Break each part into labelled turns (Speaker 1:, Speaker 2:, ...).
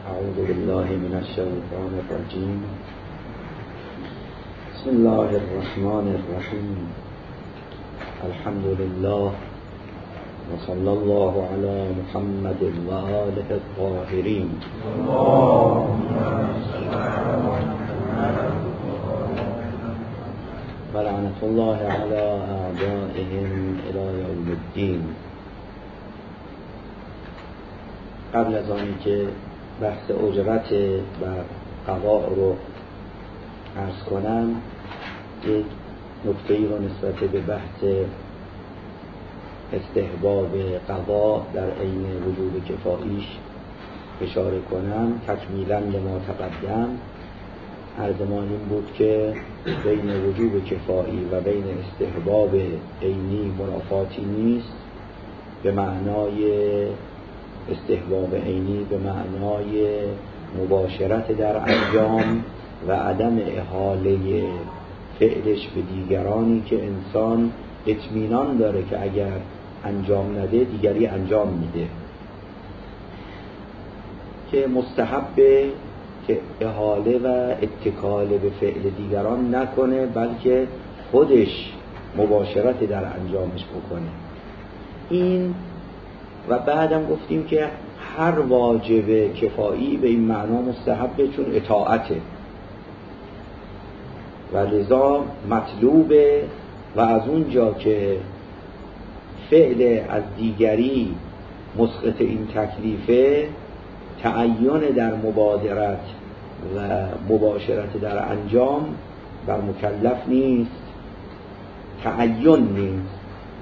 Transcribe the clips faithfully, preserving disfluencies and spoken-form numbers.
Speaker 1: أعوذ بالله من الشيطان الرجيم. بسم الله الرحمن الرحيم. الحمد لله وصلى الله على محمد وآله الطاهرين. ولعنة الله على أعدائهم إلى يوم الدين. قبل از آنی که بحث اجرت و قضا رو عرض کنم، یک نکته‌ای رو نسبت به بحث استحباب قضا در عین وجوب کفاییش اشاره کنم. تکمیلا لما تقدم، عرض ما این بود که بین وجوب کفایی و بین استحباب عینی منافاتی نیست. به معنای استحباب عینی به معنای مباشرت در انجام و عدم احاله فعلش به دیگرانی که انسان اطمینان داره که اگر انجام نده دیگری انجام میده، که مستحبه که احاله و اتکال به فعل دیگران نکنه، بلکه خودش مباشرت در انجامش بکنه. این و بعدم گفتیم که هر واجب کفایی به این معنا مستحبه، چون اطاعته و لذا مطلوبه. و از اونجا که فعل از دیگری مسقط این تکلیفه، تعین در مبادرت و مباشرت در انجام بر مکلف نیست، تعین نیست.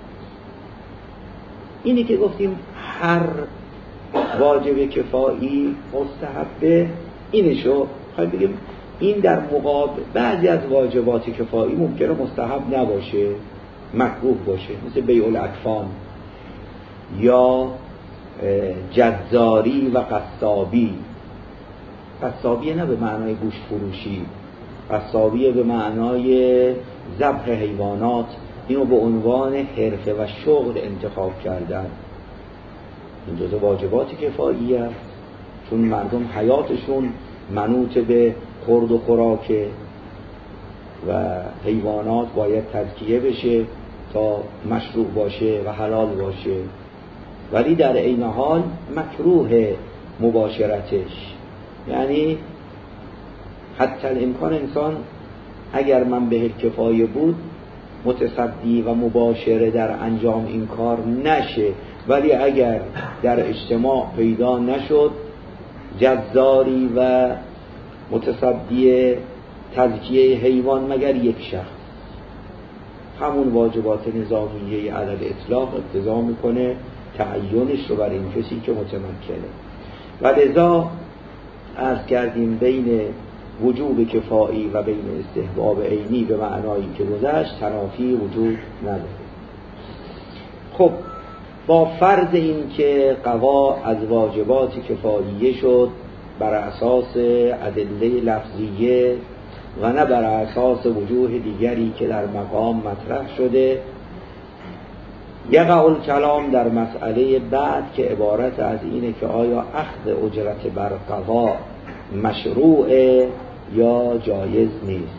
Speaker 1: اینی که گفتیم هر واجب کفایی مستحبه، اینشو خواهیم بگیم. این در مقابل بعضی از واجبات کفایی ممکنه مستحب نباشه، مکروه باشه، مثل بیع الاکفان یا جزاری و قصابی. قصابی نه به معنای گوشت فروشی، قصابی به معنای ذبح حیوانات. اینو به عنوان حرفه و شغل انتخاب کردن. این جزء واجبات کفایی است، چون مردم حیاتشون منوط به خورد و خوراکه و حیوانات باید تزکیه بشه تا مشروع باشه و حلال باشه. ولی در عین حال مکروه مباشرتش، یعنی حتی الامکان انسان اگر من به کفایه بود متصدی و مباشره در انجام این کار نشه، ولی اگر در اجتماع پیدا نشد جزاری و متصدی تزکیه حیوان مگر یک شخص، همون واجبات نظامیه عدد اطلاق اقتضا میکنه تعینش رو بر این کسی که متمکنه. و لذا عرض کردیم بین وجوب کفایی و بین استحباب عینی به معنایی که گذشت تنافی وجود نداره. خب با فرض این که قضا از واجبات کفاییه شد بر اساس ادله لفظیه و نه بر اساس وجوه دیگری که در مقام مطرح شده، یقع الکلام در مسئله بعد که عبارت از اینه که آیا اخذ اجرت بر قضا مشروعه یا جایز نیست.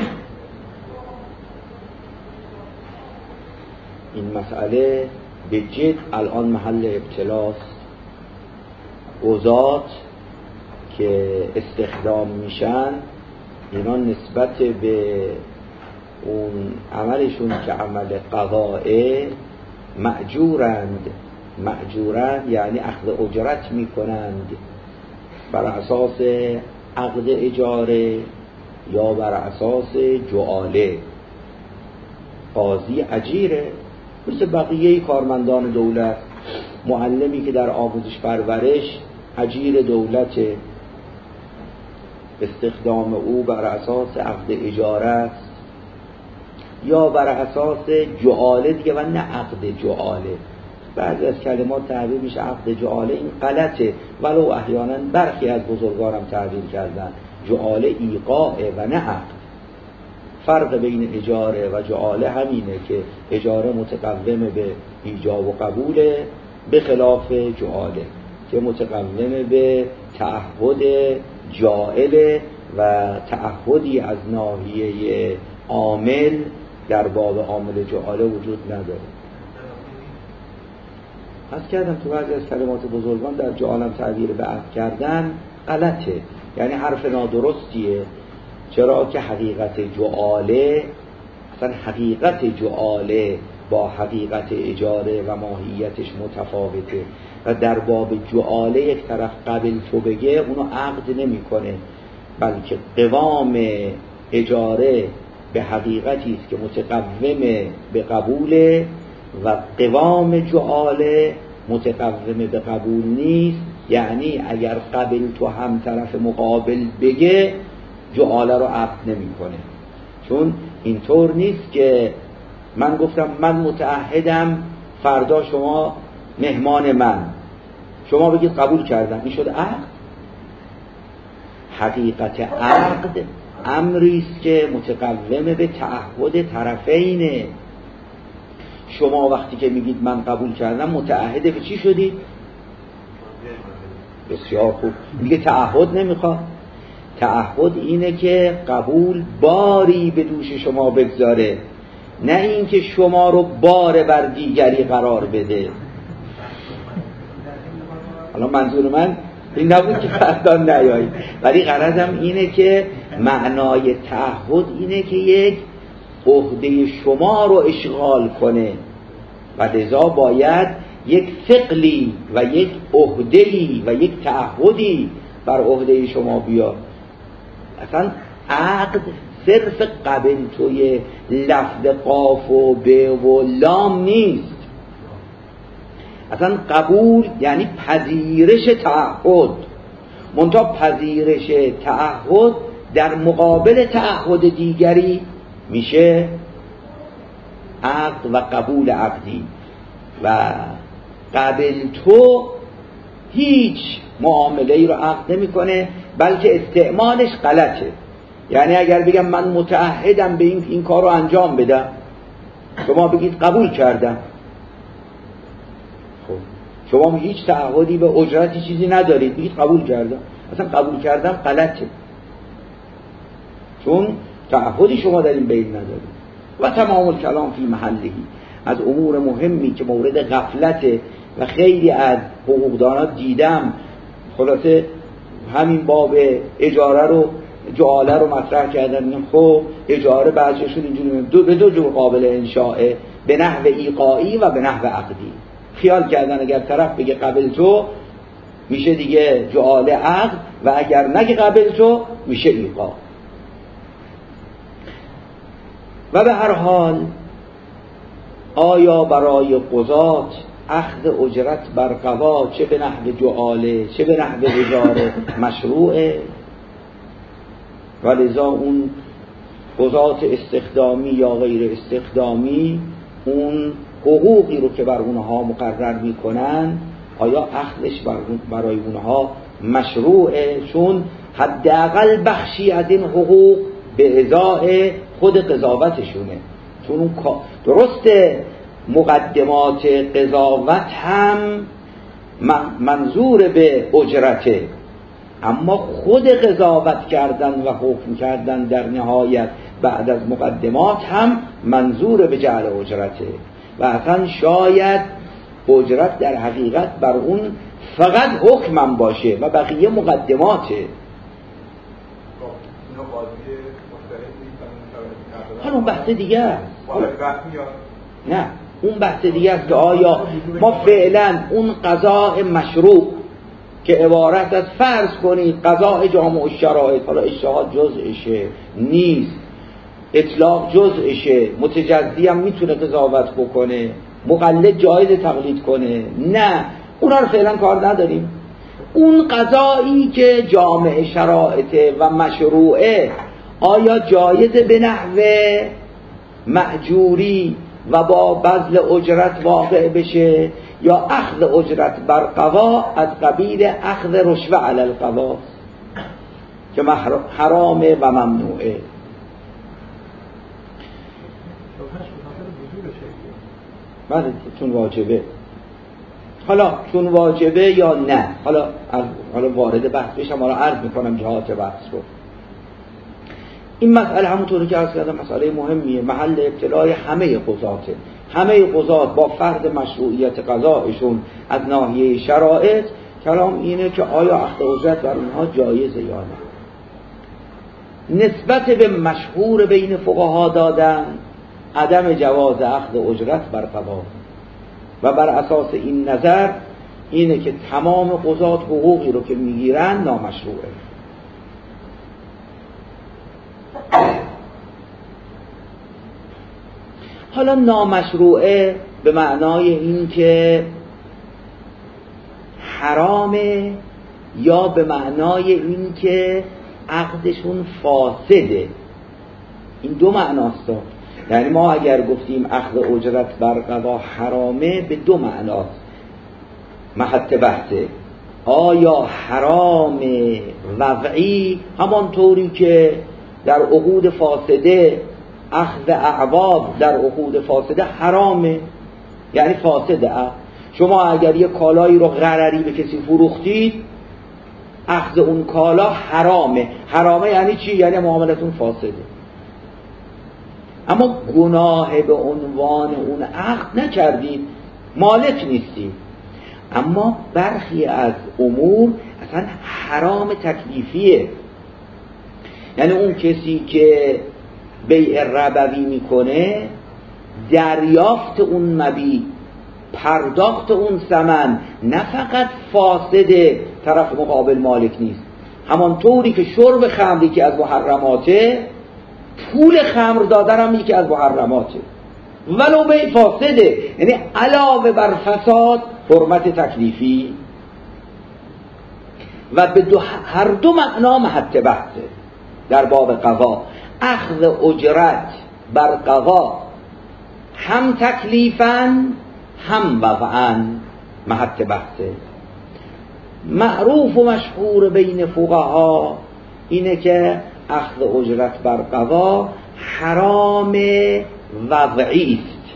Speaker 1: این مسئله به جد الان محل ابتلاست. قضات که استخدام میشن، اینا نسبت به اون عملشون که عمل قضائه مأجورند. مأجورند یعنی اخذ اجرت میکنند بر اساس عقد اجاره یا بر اساس جعاله. قاضی اجیره مثل بقیه کارمندان دولت. معلمی که در آموزش پرورش اجیر دولت، استخدام او بر اساس عقد اجاره است یا بر اساس جعاله دیگه و نه عقد جعاله. بعضی از کلمات تعبیر میشه عقد جعاله، این غلطه، ولو احیانا برخی از بزرگانم تعبیر کردن جعاله ایقاعه و نه عقد. فرق بین اجاره و جعاله همینه که اجاره متقوم به ایجاب و قبوله، به خلاف جعاله که متقوم به تعهد جائل و تعهدی از ناحیه عامل در باب عامل جعاله وجود نداره. از کردم تو بعضی از کلمات بزرگان در جعالم تعبیر به عهد کردن غلطه، یعنی حرف نادرستیه. چرا که حقیقت جعاله، اصلا حقیقت جعاله با حقیقت اجاره و ماهیتش متفاوته و در باب جعاله یک طرف قبل تو بگه اونو عقد نمی کنه، بلکه قوام اجاره به حقیقتی است که متقوم به قبوله و قوام جعاله متقوم به قبول نیست. یعنی اگر قبل تو هم طرف مقابل بگه جعاله رو عقد نمی کنه، چون اینطور نیست که من گفتم من متعهدم فردا شما مهمان من، شما بگید قبول کردم، این شد عقد. حقیقت عقد امریست که متقوم به تعهد طرفینه. شما وقتی که میگید من قبول کردم متعهد به چی شدید؟ بسیار خوب، میگه تعهد نمیخواد. تعهد اینه که قبول باری به دوش شما بگذاره، نه اینکه شما رو بار بر دیگری قرار بده. حالا منظور من این نبود که فردان نیایی، ولی غرضم اینه که معنای تعهد اینه که یک عهده شما رو اشغال کنه و لذا باید یک ثقلی و یک عهده‌ای و یک تعهدی بر عهده شما بیاد. اصلا عقد صرف قبل توی لفظ قاف و به و لام نیست. اصلا قبول یعنی پذیرش تعهد، منتها پذیرش تعهد در مقابل تعهد دیگری میشه عقد و قبول عقدی. و قبل تو هیچ معامله ای رو عقد نمی کنه، بلکه استعمالش غلطه. یعنی اگر بگم من متعهدم به این این کار رو انجام بدم، شما بگید قبول کردم، خب شما هیچ تعهدی به اجرتی چیزی ندارید، بگید قبول کردم. اصلا قبول کردم غلطه، چون تعهدی شما در این بین ندارید. و تمام الکلام فی محلهی، از امور مهمی که مورد غفلته و خیلی از حقوقدانان دیدم خلاصه همین باب اجاره رو جعاله رو مطرح کردن. خب اجاره بعضیشون اینجوری دو به دو جور قابل انشاءه، به نحو ایقاعی و به نحو عقدی. خیال کردن اگر طرف بگه قبل تو میشه دیگه جعاله عقد، و اگر نگه قبل تو میشه ایقاع. و به هر حال آیا برای قضات اخذ اجرت بر قضا چه به نحو جعاله چه به نحو اجاره مشروعه؟ ولذا اون قضات استخدامی یا غیر استخدامی اون حقوقی رو که بر اونها مقرر میکنن آیا اخذش برای اونها مشروعه؟ چون حداقل بخشی از این حقوق به ازای خود قضاوتشونه. چون اون درسته مقدمات قضاوت هم منظور به اجرته، اما خود قضاوت کردن و حکم کردن در نهایت بعد از مقدمات هم منظور به جعل اجرته. و اصلا شاید اجرت در حقیقت بر اون فقط حکمم باشه و بقیه مقدماته. حالا اون بحث دیگه است. نه اون بحث دیگه است که آیا ما فعلا اون قضاء مشروع که عبارت از فرض کنید قضاء جامع الشرائط، حالا اجتهاد جزءشه نیست، اطلاق جزءشه، متجزی هم میتونه قضاوت بکنه، مقلد جایز تقلید کنه، نه اونا رو فعلا کار نداریم. اون قضایی که جامع شرائط و مشروعه آیا جایز به نحو مأجوری و با بذل اجرت واقع بشه یا اخذ اجرت بر قضا از قبیل اخذ رشوه علی القضا که حرام و ممنوعه؟ بله چون واجبه. حالا چون واجبه یا نه، حالا حالا وارد بحث بشم، حالا عرض میکنم جهات بحث رو. این مسئله همونطوری که عرض کردم مسئله مهمیه، محل ابتلای همه قضاته. همه قضات با فرض مشروعیت قضایشون از ناحیه شرایط، کلام اینه که آیا اخذ اجرت بر اونها جایزه یا نه. نسبت به مشهور بین فقها دادن عدم جواز اخذ اجرت بر قضا و بر اساس این نظر اینه که تمام قضات حقوقی رو که میگیرن نامشروعه. حالا نامشروعه به معنای این که حرامه یا به معنای این که عقدشون فاسده، این دو معناست. یعنی ما اگر گفتیم اخذ اجرت بر قضا حرامه به دو معناست محط بحثه. آیا حرام وضعی همانطوری که در عقود فاسده اخذ اعواب در عقود فاسده حرامه، یعنی فاسده. شما اگر یک کالایی رو غرری به کسی فروختید اخذ اون کالا حرامه. حرامه یعنی چی؟ یعنی معاملتون فاسده. اما گناه به عنوان اون عقد نکردید، مالک نیستید. اما برخی از امور اصلا حرام تکلیفیه. یعنی اون کسی که بیع ربوی میکنه دریافت اون مبیع، پرداخت اون ثمن نه فقط فاسده، طرف مقابل مالک نیست. همانطوری که شرب خمری که از محرماته، پول خمر دادن هم یکی از محرماته ولو بیع فاسده. یعنی علاوه بر فساد حرمت تکلیفی و به دو هر دو معنا محط بحثه در باب قضا. اخذ اجرت بر قضا هم تکلیفاً هم وضعاً محط بحثه. معروف و مشهور بین فقها اینه که اخذ اجرت بر قضا حرام وضعی است،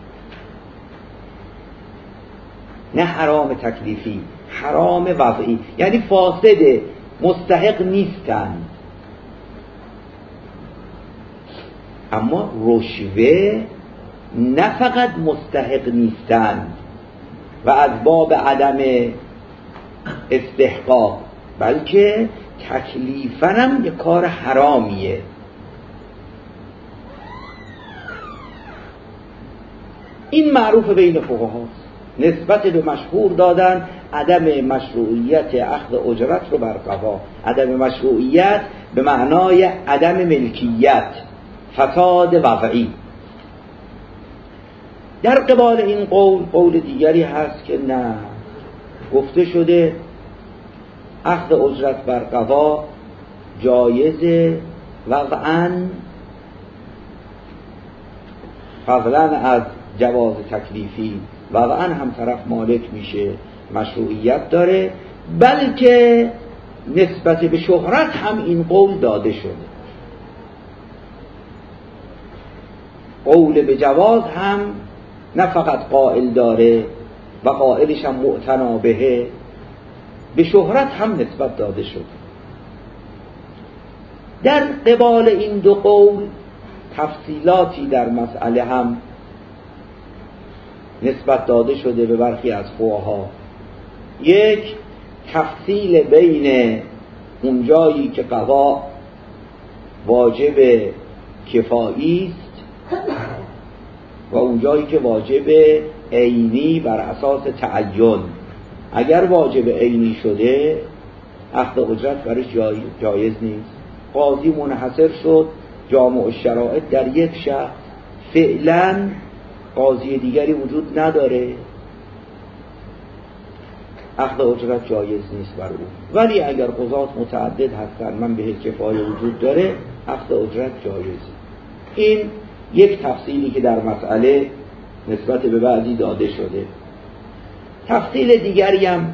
Speaker 1: نه حرام تکلیفی، حرام وضعی. یعنی فاسده، مستحق نیستند. اما رشوه نه فقط مستحق نیستند و از باب عدم استحقاق، بلکه تکلیفاً هم یک کار حرامیه. این معروف بین فقهاست. نسبت به مشهور دادن عدم مشروعیت اخذ اجرت رو بر قضا. عدم مشروعیت به معنای عدم ملکیت، فساد وضعی. در قبال این قول قول دیگری هست که نه، گفته شده اخذ اجرت بر قضا جایز وضعاً، فضلاً از جواز تکلیفی، وضعاً هم طرف مالک میشه، مشروعیت داره. بلکه نسبت به شهرت هم این قول داده شده. قول به جواز هم نه فقط قائل داره و قائلش هم معتنا بهه، به شهرت هم نسبت داده شده. در قبال این دو قول تفصیلاتی در مسئله هم نسبت داده شده به برخی از فقها. یک، تفصیل بین اون جایی که قضا واجب کفایی است و اون جایی که واجب عینی بر اساس تعین. اگر واجب عینی شده اخذ اجرت برش جایز نیست. قاضی منحصر شد جامع الشرائط در یک شخص، فعلا قاضی دیگری وجود نداره، اخذ اجرت جایز نیست بر او. ولی اگر قضات متعدد هستن، من به کفایه وجود داره، اخذ اجرت جایزه. این یک تفصیلی که در مسئله نسبت به بعضی داده شده. تفصیل دیگری هم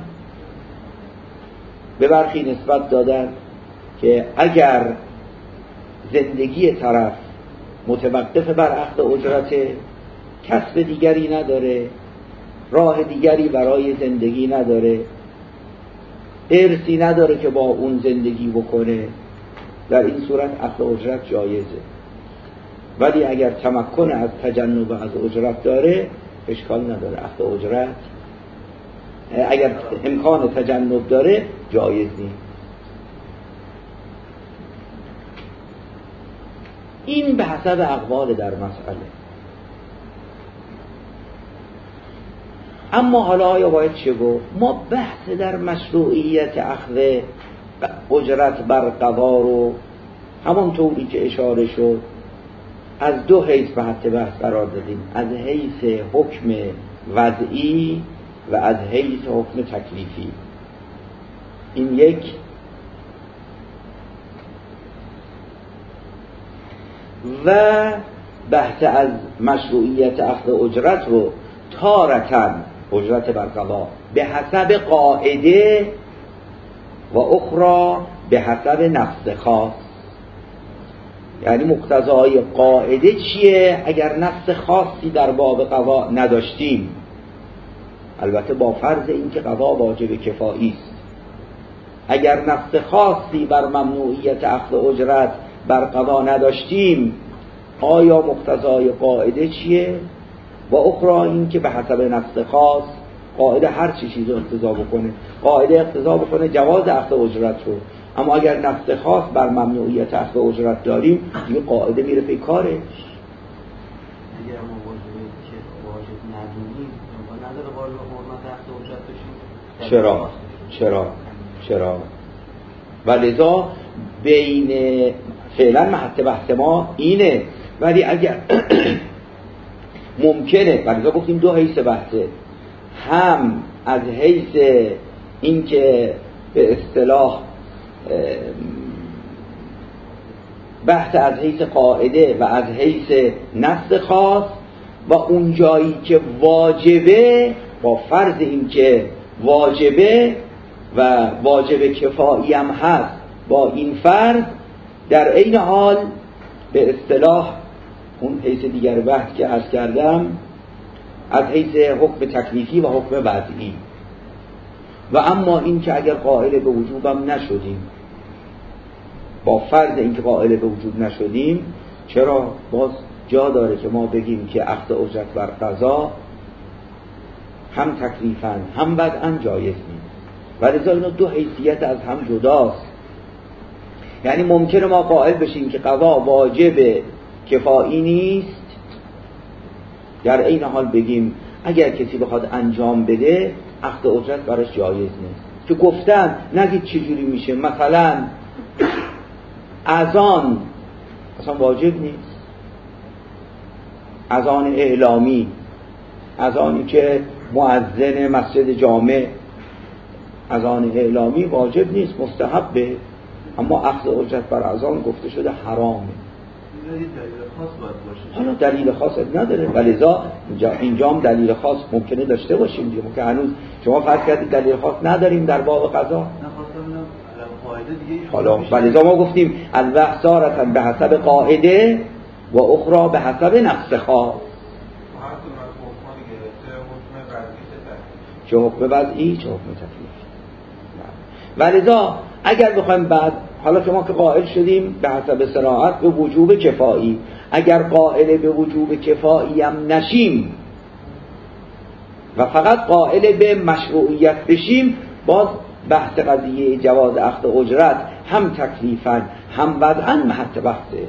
Speaker 1: به برخی نسبت دادن که اگر زندگی طرف متوقف بر اخذ اجرت، کسب دیگری نداره، راه دیگری برای زندگی نداره، ارثی نداره که با اون زندگی بکنه، در این صورت اخذ اجرت جایزه. ولی اگر تمکن از تجنب از اجرت داره اشکال نداره، اخذ اجرت اگر امکان تجنب داره جایز نیست. این به حسب اقوال در مسئله. اما حالا آیا باید چه گفت؟ ما بحث در مشروعیت اخذ اجرت بر قضا رو همونطوری که اشاره شد از دو حیث به حد بحث قرار دادیم، از حیث حکم وضعی و از حیث حکم تکلیفی. این یک. و بحث از مشروعیت اخذ اجرت رو تارتن اجرت بر قضا به حسب قاعده و اخرى به حسب نفس خاص. یعنی مقتضای قاعده چیه؟ اگر نفس خاصی در باب قضا نداشتیم، البته با فرض اینکه قضا واجب کفایی است، اگر نفس خاصی بر ممنوعیت اخذ اجرت بر قضا نداشتیم، آیا مقتضای قاعده چیه؟ و اخرى این که به حسب نفس خاص، قاعده هر چی چیز رو اقتضا بکنه، قاعده اقتضا بکنه جواز اخذ اجرت رو، اما اگر نفس خاص بر ممنوعیت اخذ اجرت داریم دیگه قاعده میره پی کارش.
Speaker 2: اگر ما واجبه که واجب ندونیم نداره باید حرمت اخذ اجرت بشیم.
Speaker 1: چرا؟ چرا؟ چرا؟ و لذا بین فعلا محط بحث ما اینه، ولی اگر ممکنه، و لذا گفتیم دو حیث بحثه، هم از حیث این که به اصطلاح بحث از حیث قاعده و از حیث نفس خاص، و اون جایی که واجبه با فرض این که واجبه و واجب کفایی هم هست، با این فرض در عین حال به اصطلاح اون حیث دیگر بحث که عرض کردم از حیث حکم تکلیفی و حکم وضعی. و اما این که اگر قائل به وجوبم نشدیم، با فرض این که قائل به وجوب نشدیم، چرا باز جا داره که ما بگیم که اخذ اجرت بر قضا هم تکلیفاً هم وضعاً جایز نیست، ولی اینا دو حیثیت از هم جداست. یعنی ممکنه ما قائل بشیم که قضا واجب کفایی نیست، در این حال بگیم اگر کسی بخواد انجام بده اخذ اجرت براش جایز نیست. که گفتن نگید چجوری میشه، مثلا اذان اصلا واجب نیست، اذان اعلامی، اذانی که مؤذن مسجد جامع، اذان اعلامی واجب نیست، مستحبه، اما اخذ اجرت بر اذان گفته شده حرامه. حالا دلیل خاص نداره، ولذا اینجا هم دلیل خاص ممکنه داشته باشیم دیگه، که هنوز شما فرض کردید دلیل خاص نداریم در باب قضا. حالا ولذا ما گفتیم الوحصارتا به حسب قاعده و اخرى به حسب نفس خاص. چه حکم وضعی چه حکم تکلیفی. ولذا اگر بخوایم بعد، حالا که ما که قائل شدیم به حسب صراحت به وجوب کفایی، اگر قائل به وجوب کفایی هم نشیم و فقط قائل به مشروعیت بشیم، باز بحث قضیه جواز اخذ اجرت هم تکلیفاً هم وضعاً محط بحثه.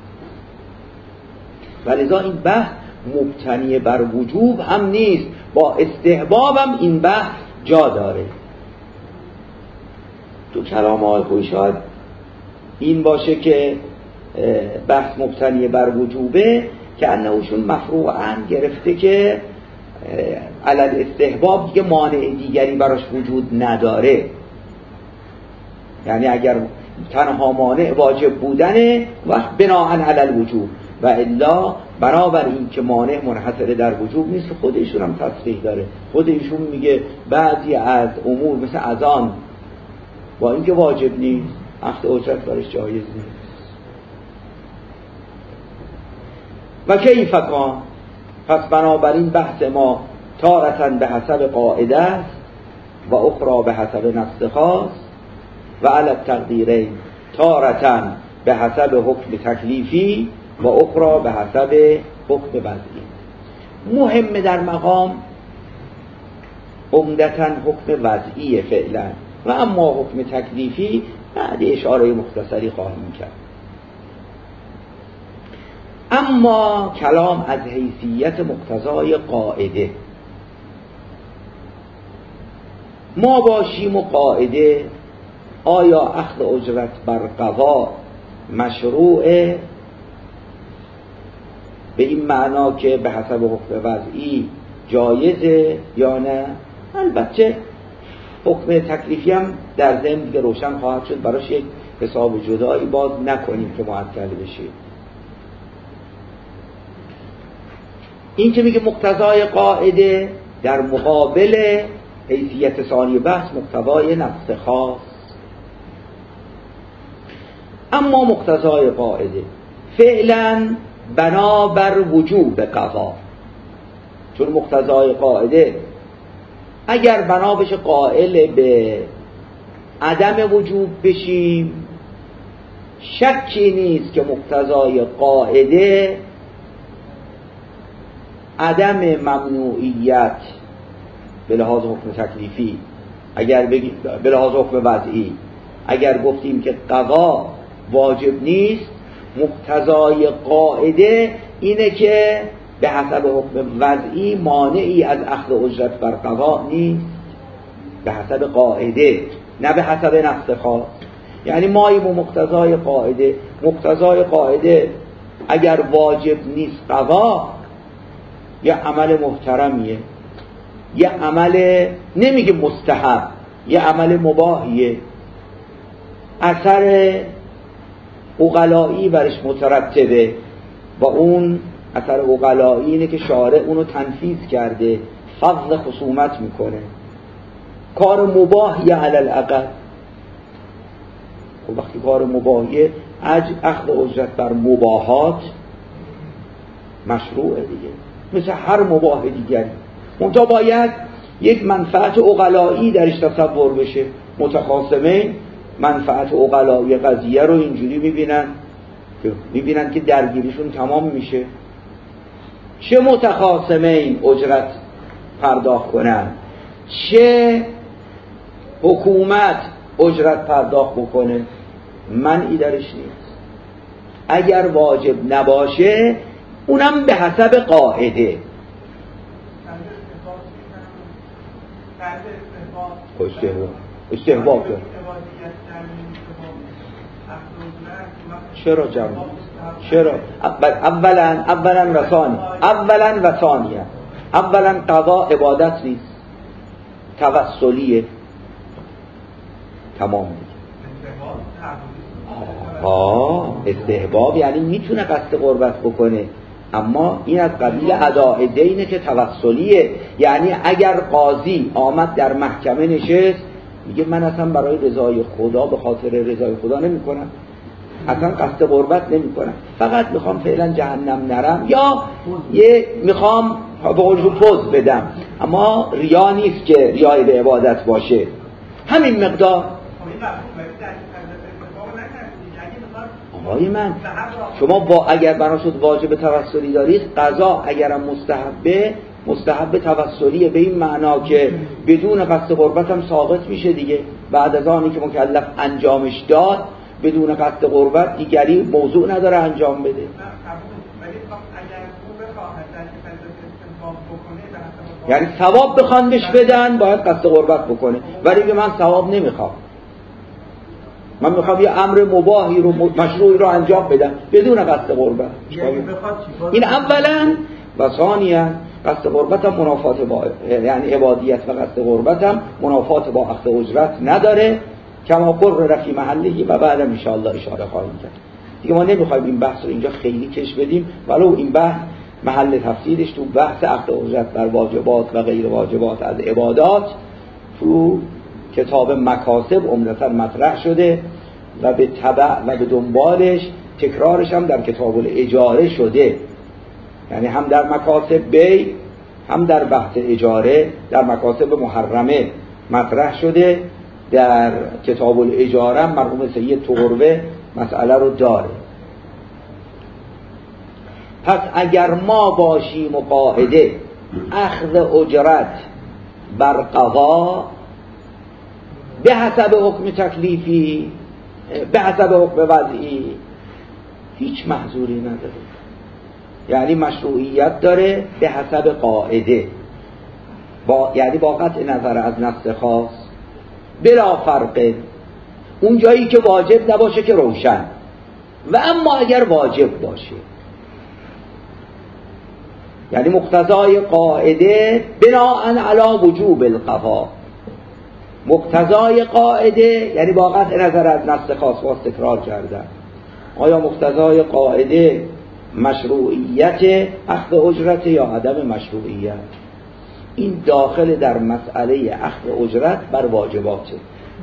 Speaker 1: ولذا این بحث مبتنی بر وجوب هم نیست، با استحباب هم این بحث جا داره. تو کلام آقای خویی شاید این باشه که بحث مبتنی بر وجوبه که انهوشون مفروعاً گرفته که علل استحباب دیگه مانع دیگری براش وجود نداره، یعنی اگر تنها مانع واجب بودنه وقت بناهن علل وجوب، و الا برابر این که مانع منحصر در وجوب نیست. خود ایشون هم تصریح داره، خود ایشون میگه بعضی از امور مثل اذان با اینکه واجب نیست اخذ اجرت برش جایز نیست. و کیف کان، پس بنابراین بحث ما تارة به حسب قاعده است و اخرى به حسب نص خاص و علی التقدیرین تارة به حسب حکم تکلیفی و اخرى به حسب حکم وضعی. مهم در مقام عمدتاً حکم وضعی فعلا و اما حکم تکلیفی بعد اشاره مختصری خواهیم کرد. اما کلام از حیثیت مقتضای قاعده. ما باشیم و قاعده آیا اخذ اجرت بر قضا مشروعه به این معنا که به حسب حکم وضعی جایزه یا نه؟ البته حکم تکلیفی هم در ضمن دیگه روشن خواهد شد، براش یک حساب جدایی باز نکنیم که معطل بشه. این که میگه مقتضای قاعده در مقابل حیثیت ثانی بحث مقتضای نص خاص. اما مقتضای قاعده فعلا بنابر وجوب قضا، چون مقتضای قاعده اگر بنا بشه قائل به عدم وجوب بشیم، شکی نیست که مقتضای قاعده عدم ممنوعیت به لحاظ حکم تکلیفی، اگر بگیم به لحاظ حکم وضعی اگر گفتیم که قضا واجب نیست، مقتضای قاعده اینه که به حسب حکم وضعی مانعی از اخذ اجرت بر قضا نیست، به حسب قاعده نه به حسب نص خاص. یعنی ماییم و مقتضای قاعده، مقتضای قاعده اگر واجب نیست قضا یه عمل محترمیه، یه عمل نمیگه مستحب، یه عمل مباحیه، اثر عقلایی برش مترتبه و اون اثر عقلایی اینه که شارع اونو تنفیذ کرده، فضل خصومت میکنه، کار مباحیه علی الاقل. خب وقتی کار مباحیه اخذ اجرت بر مباحات مشروعه دیگه، مثل هر مباح دیگری. منتها باید یک منفعت عقلایی درش تصور بشه. متخاصمین منفعت عقلایی قضیه رو اینجوری میبینن که میبینن که درگیریشون تمام میشه. چه متخاصمین اجرت پرداخت کنن، چه حکومت اجرت پرداخت بکنه، منعی درش نیست. اگر واجب نباشه اونم به حسب قاعده. استحباب استحباب چرا جمع؟ چرا؟ اولا اولا و ثانی اولا و ثانیه اولا قضا عبادت نیست، توسلیه، تمام دیگه. آه استحباب یعنی میتونه قصد قربت بکنه، اما این از قبیل اداء دینه که توسلیه. یعنی اگر قاضی آمد در محکمه نشست میگه من اصلا برای رضای خدا به خاطر رضای خدا نمی کنم، اصلا قصد قربت نمی کنم، فقط میخوام فعلا جهنم نرم یا یه میخوام به قولشو پوز بدم، اما ریا نیست که ریای به عبادت باشه. همین مقدار. آقای من شما با اگر بنا شد واجب توسلی دارید، قضا اگرم مستحبه مستحب توسلیه، به این معنا که بدون قصد قربت هم ساقط میشه دیگه. بعد از آنی که مکلف انجامش داد بدون قصد قربت دیگری موضوع نداره انجام بده. یعنی ثواب بخوان بهش بدن باید قصد قربت بکنه، ولی که من ثواب نمیخوام، من میخوام یه امر مباحی رو مشروعی رو انجام بدم بدون قصد قربت. این اولا و ثانیا قصد قربت هم منافات با یعنی عبادیت و قصد قربت هم منافات با اخذ اجرت نداره، کما قرر رفی محلی و بعد ان شاء الله اشاره خواهیم کرد دیگه. ما نمیخوایم این بحث رو اینجا خیلی کش بدیم، ولو این بحث محل تفصیلش تو بحث اخذ اجرت بر واجبات و غیر واجبات از عبادات تو کتاب مکاسب عمدتاً مطرح شده و به تبع و به دنبالش تکرارش هم در کتاب الاجاره شده، یعنی هم در مکاسب بی هم در بحث اجاره در مکاسب محرمه مطرح شده، در کتاب الاجاره مرحوم سید تقروه مسئله رو داره. پس اگر ما باشیم و قاعده اخذ اجرت بر قضا به حسب حکم تکلیفی به حسب حکم وضعی هیچ محظوری نداره، یعنی مشروعیت داره به حسب قاعده، با یعنی با قطع نظر از نص خاص بلا فرقه. اون جایی که واجب نباشه که روشن، و اما اگر واجب باشه یعنی مقتضای قاعده بناءً علی وجوب القضا. مقتضای قاعده یعنی با قطع نظر از نص خاص، باز تکرار کردن. آیا مقتضای قاعده مشروعیت اخذ اجرت یا عدم مشروعیت؟ این داخل در مسئله اخذ اجرت بر واجباته.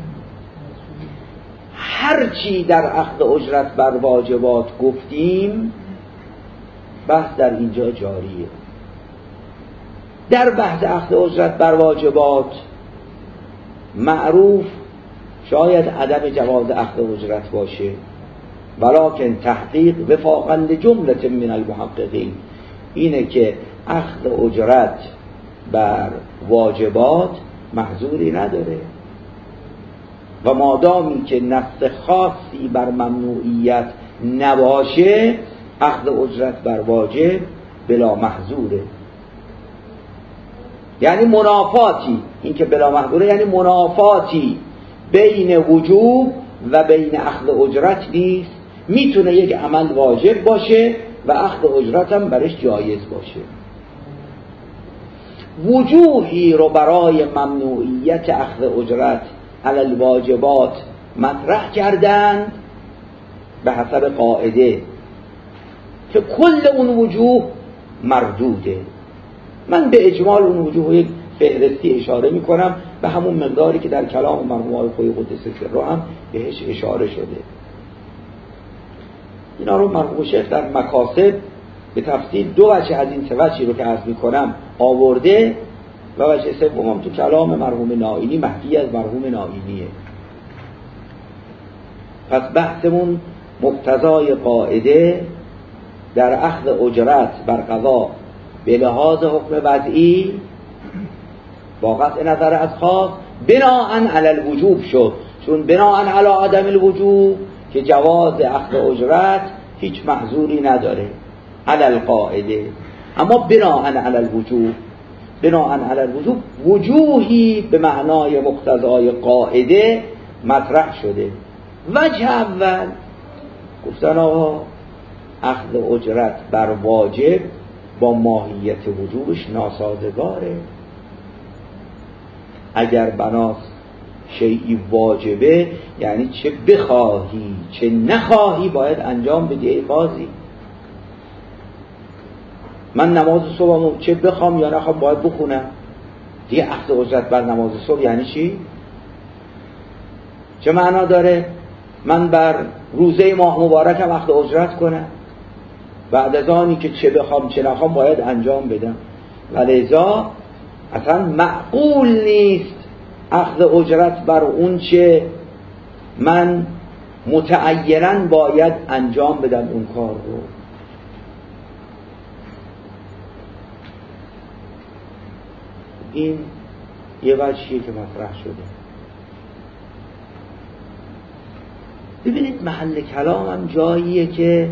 Speaker 1: هر چی در اخذ اجرت بر واجبات گفتیم بحث در اینجا جاریه. در بحث اخذ اجرت بر واجبات معروف شاید عدم جواز اخذ اجرت باشه، ولکن تحقیق وفاقاً لجملة من المحققین اینه که اخذ اجرت بر واجبات محظوری نداره، و مادامی که نص خاصی بر ممنوعیت نباشه اخذ اجرت بر واجب بلا محظوره. یعنی منافاتی، این که بلا محظوره یعنی منافاتی بین وجوب و بین اخذ اجرت نیست. میتونه یک عمل واجب باشه و اخذ اجرت هم برش جایز باشه. وجوهی رو برای ممنوعیت اخذ اجرت علی الواجبات مطرح کردند به حسب قاعده که کل اون وجوه مردوده. من به اجمال اون وجوه یک فهرستی اشاره می کنم به همون مقداری که در کلام مرحوم آقای خویی قدس سره هم بهش اشاره شده. اینا رو مرحوم شیخ در مکاسب به تفصیل دو وجه از این سه وجهی رو که عرض می کنم آورده، و وجه سوم تو کلام مرحوم نائینی محکی از مرحوم نائینیه. پس بحثمون مقتضای قاعده در اخذ اجرت بر قضا به لحاظ حکم وضعی با قطع نظر از خاص بناءً علی الوجوب شد، چون بناءً علی عدم الوجوب که جواز اخذ اجرت هیچ محظوری نداره علی القاعده. اما بناءً علی الوجوب بناءً علی الوجوب وجوهی به معنای مقتضای قاعده مطرح شده. وجه اول گفتن آقا اخذ اجرت بر واجب با ماهیت وجوبش ناسازگاره. اگر بناس شیئی واجبه یعنی چه بخواهی چه نخواهی باید انجام بدی ای قاضی. من نماز صبحمو چه بخوام یا نخوام باید بخونم. دیگه اخذ اجرت بر نماز صبح یعنی چی؟ چه معنا داره؟ من بر روزه ماه مبارکم اخذ اجرت کنم بعد از آنی که چه بخوام چه نخوام باید انجام بدم؟ ولذا اصلا معقول نیست اخذ اجرت بر اون چه من متعیناً باید انجام بدم اون کار رو. این یه وجهیه که مطرح شده. ببینید محل کلامم جاییه که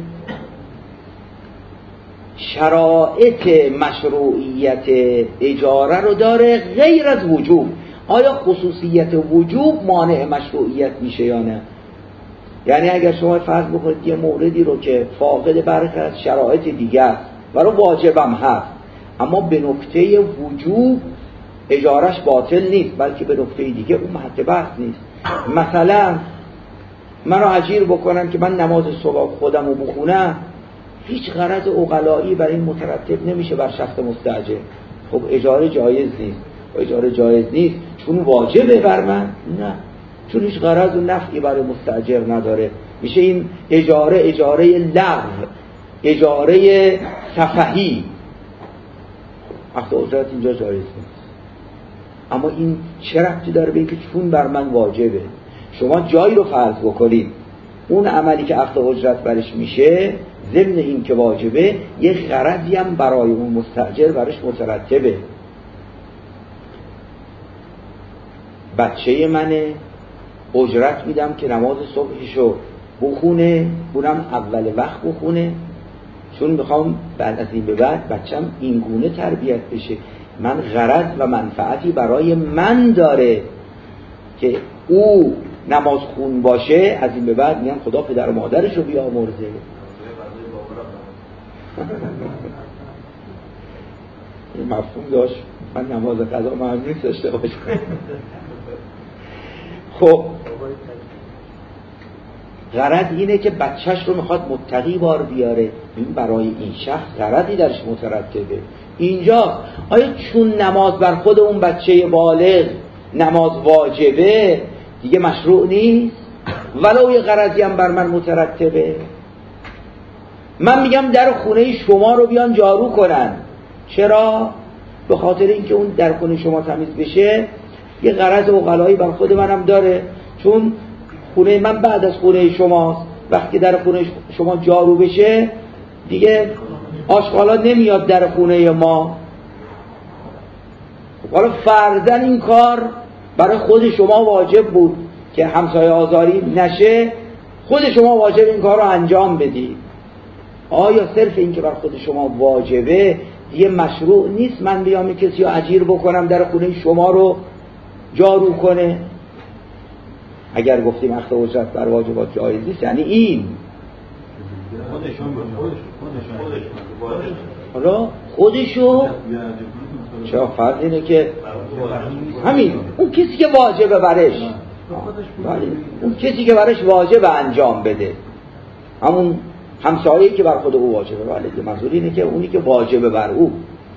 Speaker 1: شرایط مشروعیت اجاره رو داره غیر از وجوب. آیا خصوصیت وجوب مانع مشروعیت میشه یا نه؟ یعنی اگر شما فرض بکنید یه موردی رو که فاقد برخی از شرایط دیگه است و رو واجبم هست، اما به نکته وجوب اجارش باطل نیست بلکه به نکته دیگه اون محل بحث نیست. مثلا من رو اجیر بکنم که من نماز صبح خودم رو بخونم، هیچ غرض عقلایی بر این مترتب نمیشه بر شخص مستاجر. خب اجاره جایز نیست. اجاره جایز نیست چون واجبه بر من؟ نه، چون هیچ غرض و نفعی برای مستاجر نداره. میشه این اجاره اجاره لغو، اجاره سفهی. اخذ اجرت اینجا جایز نیست. اما این چه ربطی داره به اینکه چون بر من واجبه؟ شما جایی رو فرض بکنید اون عملی که اخذ اجرت برش میشه ضمن این که واجبه یک غرضی هم برای اون مستاجر برش مترتبه. بچه منه اجرت میدم که نماز صبحشو بخونه، اونم اول وقت بخونه، چون میخوام بعد از این به بعد بچم این گونه تربیت بشه. من غرض و منفعتی برای من داره که او نماز خون باشه. از این به بعد میگم خدا پدر و مادرش رو بیامرزه. این مفهوم داشت من نماز قضا مهم نیست داشته باشم. خب غرض اینه که بچهش رو میخواد متقی بار بیاره، این برای این شخص غرضی درش مترتبه. اینجا آیا چون نماز بر خود اون بچه بالغ نماز واجبه دیگه مشروع نیست ولو یه غرضی هم بر من مترتبه؟ من میگم در خونه شما رو بیان جارو کنن. چرا؟ به خاطر اینکه اون در خونه شما تمیز بشه یه غرض عقلایی بر خود منم داره، چون خونه من بعد از خونه شماست. وقتی در خونه شما جارو بشه دیگه آشغالا نمیاد در خونه ما. حالا فرضاً این کار برای خود شما واجب بود که همسایه آزاری نشه، خود شما واجب این کار رو انجام بدید. آیا صرف این که بر خود شما واجبه دیگه مشروع نیست من بیام کسی رو اجیر بکنم در خونه شما رو جارو کنه؟ اگر گفتیم اخذ اجرت بر واجبات جایز نیست یعنی این
Speaker 2: خودشون خودشون
Speaker 1: حالا خودشو چرا فرض اینه که همین اون کسی که واجبه برش اون کسی که برش واجبه انجام بده، همون همسایه‌ای که بر خود او واجبه. ولی منظور اینه که اونی که واجبه بر او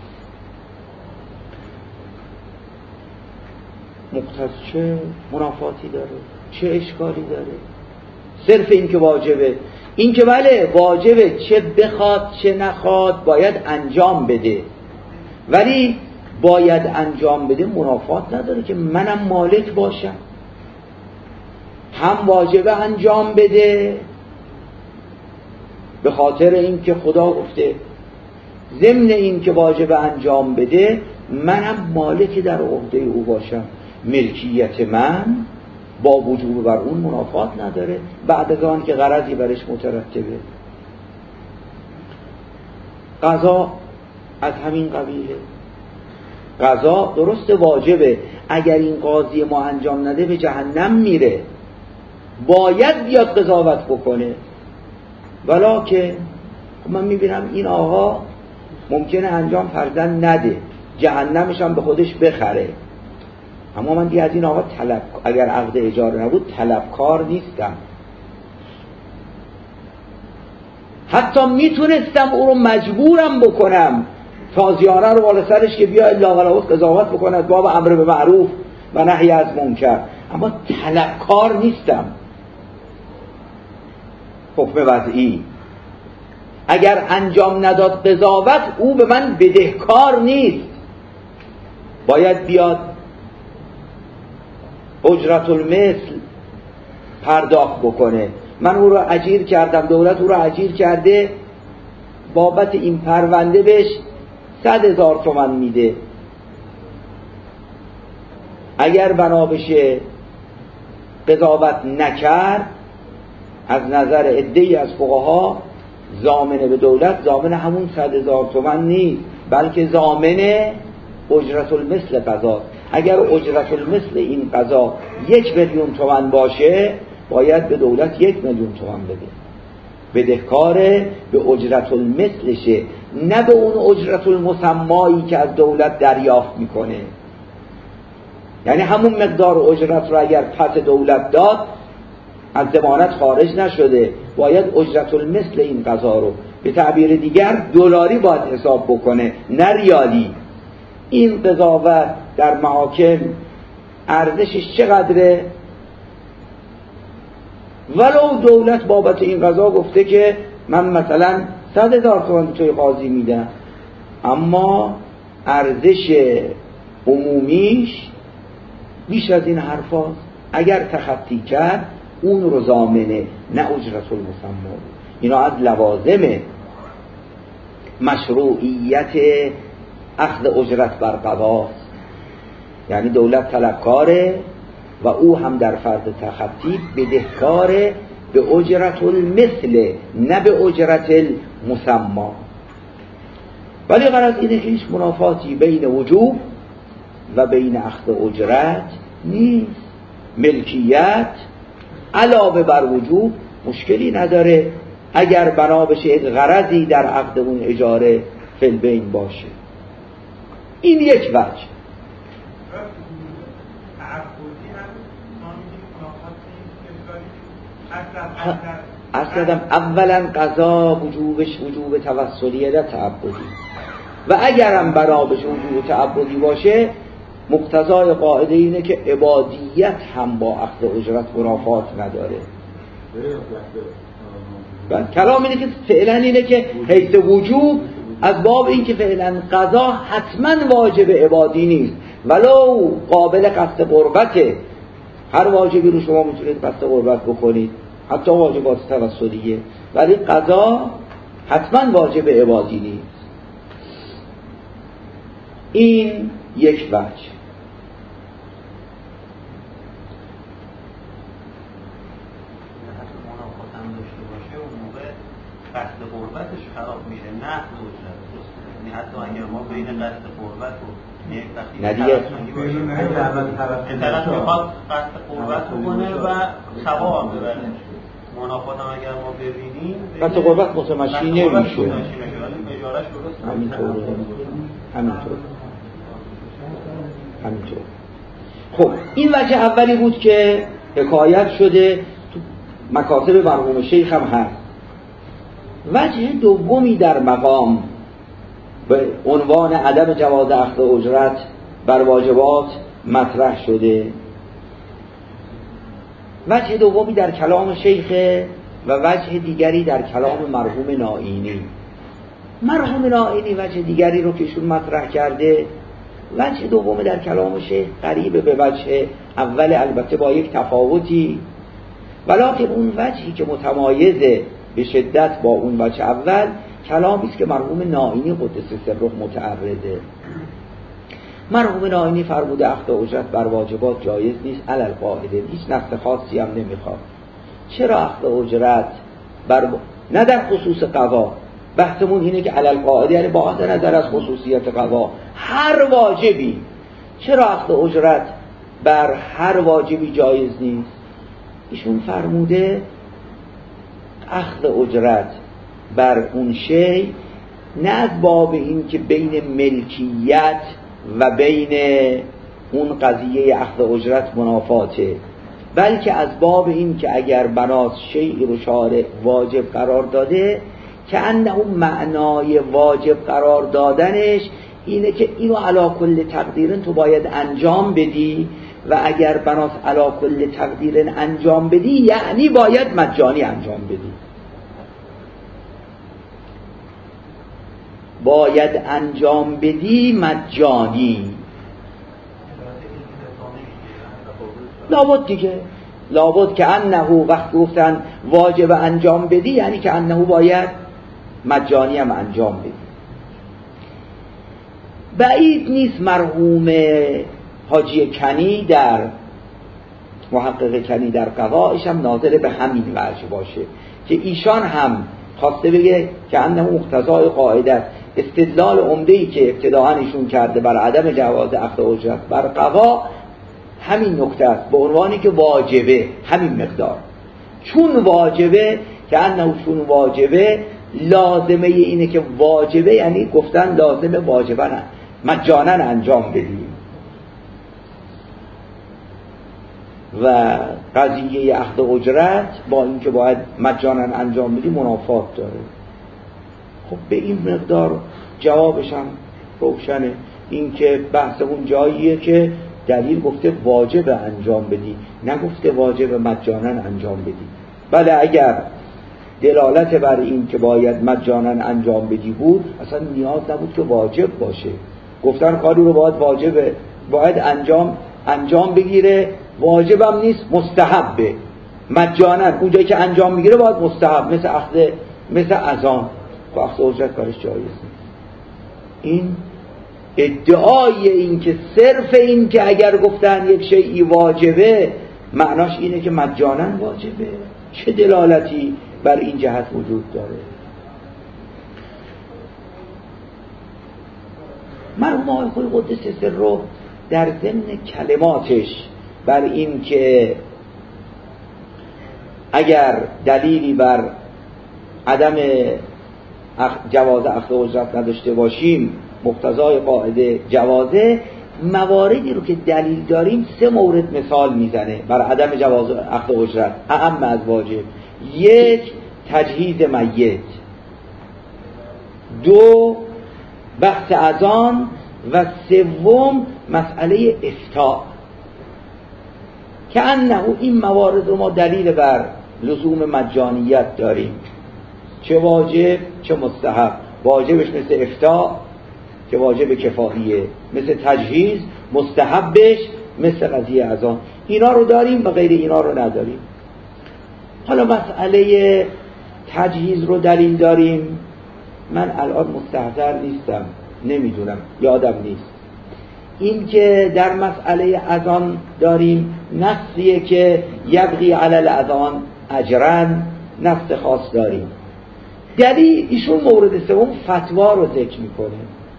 Speaker 1: مقتص چه منافاتی داره؟ چه اشکالی داره؟ صرف این که واجبه، این که بله واجبه چه بخواد چه نخواد باید انجام بده، ولی باید انجام بده منافات نداره که منم مالک باشم هم واجبه انجام بده به خاطر این که خدا گفته ضمن این که واجبه انجام بده منم مالک در عهده او باشم. ملکیت من با وجوب بر اون منافات نداره بعد از آن که غرضی برش مترتبه. قضا از همین قبیله. قضا درست واجبه، اگر این قاضی ما انجام نده به جهنم میره، باید بیاد قضاوت بکنه. ولکن من میبینم این آقا ممکنه انجام فرزن نده، جهنمش هم به خودش بخره، اما من دیگه از این آقا طلب، اگر عقد اجاره نبود طلبکار نیستم. حتی میتونستم او رو مجبورم بکنم تازیانه رو بالا سرش که بیا الا غلاوت قضاوت بکند باب امر به معروف و نهی از منکر، اما طلبکار نیستم. حکم وضعی اگر انجام نداد قضاوت او به من بدهکار نیست، باید بیاد اجرت المثل پرداخت بکنه. من او رو اجیر کردم، دولت او رو اجیر کرده، بابت این پرونده بهش صد هزار تومن میده. اگر بنا بشه قضاوت نکرد، از نظر عده‌ای از فقها ضامنه به دولت ضامن همون صد هزار تومن نیست، بلکه ضامنه اجرت المثل قضا. اگر اجرت المثل این قضا یک میلیون تومن باشه باید به دولت یک میلیون تومن بده. بدهکاره به اجرت المثلشه، نه به اون اجرت المسمایی که از دولت دریافت میکنه. یعنی همون مقدار اجرت رو اگر پس دولت داد از ضمانت خارج نشده، باید اجرت المثل این قضا رو به تعبیر دیگر دلاری باید حساب بکنه نه ریالی. این قضاوت در محاکم ارزشش چقدره؟ ولو دولت بابت این قضا گفته که من مثلا صد هزار تومان توی قاضی میدم، اما ارزش عمومیش بیش از این حرف هاست. اگر تخطی کرد اون رو ضامنه، نه اجرت المسمى. اینا از لوازم مشروعیت اخذ اجرت بر قضاست. یعنی دولت طلبکاره و او هم در فرض تخطی بدهکاره به اجرت المثل، نه به اجرت المسمى. ولی غرض اینه که هیچ منافاتی بین وجوب و بین اخذ اجرت نیست. ملکیت علاوه بر وجوب مشکلی نداره اگر بنا بشه یک غرضی در عقد اون اجاره فی البین باشه. این یک وجه. اصلا اولا قضا وجوبش وجوب توسلیه نه تعبدی، و اگرم بنا بشه وجوب تعبدی باشه مقتضای قاعده اینه که عبادیت هم با اخذ اجرت منافات نداره. بعد کلام اینه که فعلا اینه که حیث وجوب از باب این که فعلا قضا حتما واجب عبادی نیست، ولو قابل قصد قربته. هر واجبی رو شما میتونید قصد قربت بکنید، حتی واجبات توسلیه، ولی قضا حتما واجب عبادی نیست. این یک وجه.
Speaker 2: قصد قربتش خراب میشه، نه اجرت. یعنی حتی اگر ما بین قصد قربت و یک تخصیص
Speaker 1: نه دیگه
Speaker 2: این طرف میخواد قصد قربت بکنه و ثواب ببره، منافات هم اگر ما ببینیم
Speaker 1: قصد قربت متمشی نمیشه.
Speaker 2: همینطور
Speaker 1: همینطور همینطور. خب این وجه اولی بود که حکایت شده تو مکاتب مرحوم شیخ هم هست. وجه دومی در مقام به عنوان عدم جواز اخذ اجرت بر واجبات مطرح شده. وجه دومی در کلام شیخ و وجه دیگری در کلام مرحوم نائینی. مرحوم نائینی وجه دیگری رو که ایشون مطرح کرده. وجه دومی در کلام شیخ قریب به وجه اول، البته با یک تفاوتی، ولکن اون وجهی که متمایزه به شدت با اون وجه اول کلامی است که مرحوم نائینی قدس سره متعرضه. مرحوم نائینی فرموده اخذ اجرت بر واجبات جایز نیست علی القاعده، هیچ نص خاصی هم نمیخواد. چرا اخذ اجرت بر نه در خصوص قضا؟ بحثمون اینه که علی القاعده یعنی با اخذ نظر از خصوصیت قضا هر واجبی، چرا اخذ اجرت بر هر واجبی جایز نیست؟ ایشون فرموده اخذ اجرت بر اون شی نه از باب این که بین ملکیت و بین اون قضیه اخذ اجرت منافاته، بلکه از باب این که اگر بناس شیئی رو شارع واجب قرار داده که انه معنای واجب قرار دادنش اینه که اینو علا کل تقدیرن تو باید انجام بدی، و اگر بناس علا کل تقدیرن انجام بدی یعنی باید مجانی انجام بدی. باید انجام بدی مجانی. لابد دیگه لابد که انه وقت گفتن واجب انجام بدی یعنی که انه باید مجانی هم انجام بدی. بعید نیست مرحوم حاجی کنی در محقق کنی در قضایش هم ناظر به همین وجه باشه که ایشان هم خواسته بگه که انه مقتضای قاعده استدلال عمده‌ای که ابتداءً ایشون کرده بر عدم جواز اخذ اجرت بر قضا همین نکته است، به عنوانی که واجبه همین مقدار، چون واجبه که انه چون واجبه لازمه اینه که واجبه یعنی گفتن لازمه واجبه نه مجانا انجام بدیم و قضیه اخذ اجرت با اینکه باید مجانا انجام بدیم منافات داره. خب به این مقدار جوابش هم روشنه، این که بحث اون جاییه که دلیل گفته واجب انجام بدی، نگفته واجب مجانا انجام بدی. بله اگر دلالت بر این که باید مجانا انجام بدی بود اصلا نیاز نبود که واجب باشه، گفتن کاری رو باید واجبه باید انجام انجام بگیره، واجبم نیست، مستحبه مجانا، اونجایی که انجام میگیره باید مستحب، مثل اخذ مثل اذان، خب اخذ اجرت کارش جایز نیست. این ادعای این که صرف این که اگر گفتن یک شیئی واجبه معناش اینه که مجانا واجبه، چه دلالتی بر این جهت وجود داره؟ مرحوم آقای خود قدس سر رو در ضمن کلماتش بر این که اگر دلیلی بر عدم جواز اخذ اجرت نداشته باشیم مقتضای قاعده جوازه، مواردی رو که دلیل داریم سه مورد مثال میزنه بر عدم جواز اخذ اجرت اهم از واجب. یک، تجهیز میت، دو، بحث اذان، و سوم مسئله افتاء. که انه این موارد رو ما دلیل بر لزوم مجانیت داریم، چه واجب چه مستحب. واجبش مثل افتاء که واجب کفاییه، مثل تجهیز، مستحبش مثل قضیه اذان. اینا رو داریم و غیر اینا رو نداریم. حالا مسئله تجهیز رو دلیل داریم، من الان مستحضر نیستم، نمیدونم، یادم نیست. این که در مسئله اذان داریم نصیه که یبغی علی الاذان اجرن، نص خاص داریم. دلیل ایشون مورد سوم فتوا رو ذکر میکنه،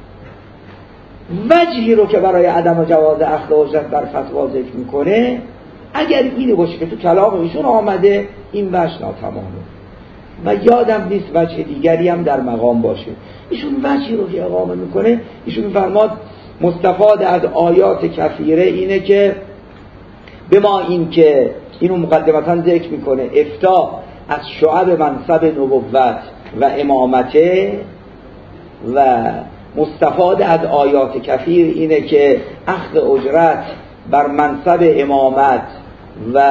Speaker 1: وجهی رو که برای عدم جواز اخذ اجرت بر فتوا ذکر میکنه اگر اینی باشه که تو کلام ایشون آمده این وجه ناتمامه و یادم نیست وجه دیگری هم در مقام باشه. ایشون وجهی رو که اقامه میکنه، ایشون میفرماد مستفاد از آیات کثیره اینه که به ما این که اینو مقدمتا ذکر میکنه افتاء از شعب منصب نبوت و امامته، و مستفاد از آیات کثیر اینه که اخذ اجرت بر منصب امامت و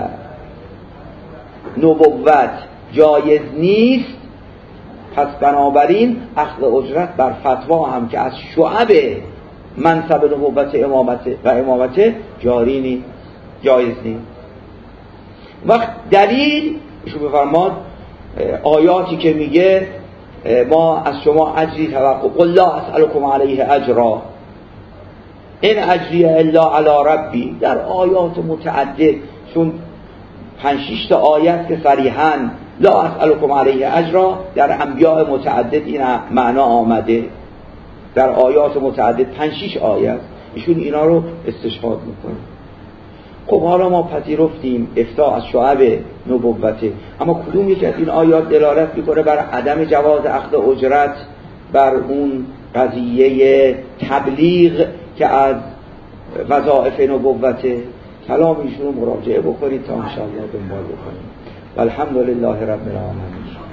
Speaker 1: نبوت جایز نیست، پس بنابراین اخذ اجرت بر فتوا هم که از شعب منصب نبوت امامت و امامت جاری نیست، جایز نیست. وقت دلیل ایشون بفرماد آیاتی که میگه ما از شما اجری توقع، قل لا اسألكم علیه اجرا این اجری الا علی ربی، در آیات متعدد، چون پنج شش تا آیت که صریحاً لا اسألكم علیه اجرا در انبیاء متعدد این معنا آمده، در آیات متعدد پنج شش آیت ایشون اینا رو استشهاد میکنه. خب حالا ما پذیرفتیم افتاء از شعب نبوته، اما کدوم یکی از این آیات دلالت میکنه بر عدم جواز اخذ اجرت بر اون قضیه تبلیغ که از وظایف نبوته؟ کلام ایشون رو مراجعه بکنید تا انشاءالله دنبال بکنید. والحمدلله رب العالمین.